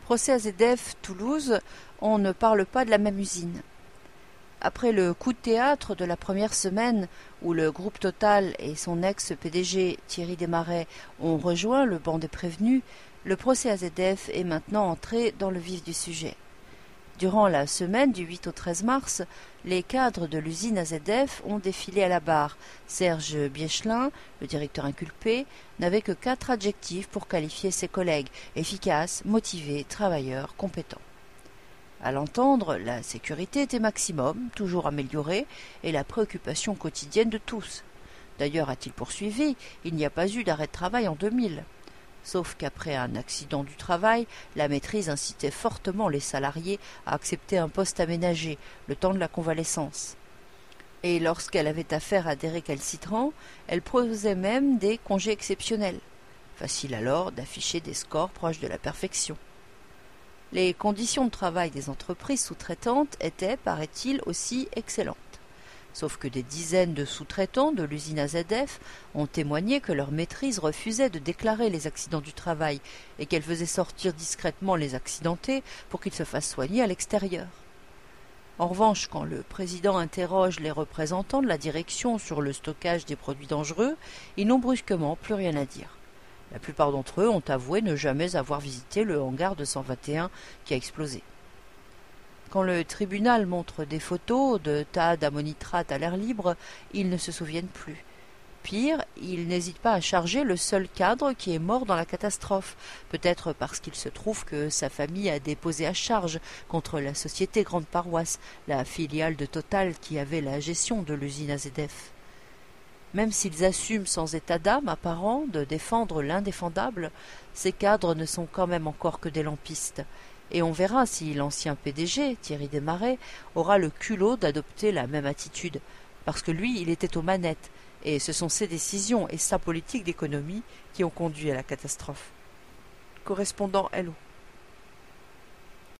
Procès AZF Toulouse, on ne parle pas de la même usine. Après le coup de théâtre de la première semaine où le groupe Total et son ex-PDG Thierry Desmarais ont rejoint le banc des prévenus, le procès AZF est maintenant entré dans le vif du sujet. Durant la semaine du 8 au 13 mars, les cadres de l'usine AZF ont défilé à la barre. Serge Biechelin, le directeur inculpé, n'avait que 4 adjectifs pour qualifier ses collègues: efficaces, motivés, travailleurs, compétents. À l'entendre, la sécurité était maximum, toujours améliorée, et la préoccupation quotidienne de tous. D'ailleurs, a-t-il poursuivi, il n'y a pas eu d'arrêt de travail en 2000. Sauf qu'après un accident du travail, la maîtrise incitait fortement les salariés à accepter un poste aménagé, le temps de la convalescence. Et lorsqu'elle avait affaire à des récalcitrants, elle proposait même des congés exceptionnels. Facile alors d'afficher des scores proches de la perfection. Les conditions de travail des entreprises sous-traitantes étaient, paraît-il, aussi excellentes. Sauf que des dizaines de sous-traitants de l'usine AZF ont témoigné que leur maîtrise refusait de déclarer les accidents du travail et qu'elle faisait sortir discrètement les accidentés pour qu'ils se fassent soigner à l'extérieur. En revanche, quand le président interroge les représentants de la direction sur le stockage des produits dangereux, ils n'ont brusquement plus rien à dire. La plupart d'entre eux ont avoué ne jamais avoir visité le hangar 221 qui a explosé. Quand le tribunal montre des photos de tas d'ammonitrate à l'air libre, ils ne se souviennent plus. Pire, ils n'hésitent pas à charger le seul cadre qui est mort dans la catastrophe, peut-être parce qu'il se trouve que sa famille a déposé à charge contre la société Grande Paroisse, la filiale de Total qui avait la gestion de l'usine AZF. Même s'ils assument sans état d'âme apparent de défendre l'indéfendable, ces cadres ne sont quand même encore que des lampistes. Et on verra si l'ancien PDG, Thierry Desmarais, aura le culot d'adopter la même attitude, parce que lui, il était aux manettes, et ce sont ses décisions et sa politique d'économie qui ont conduit à la catastrophe. Correspondant Hello.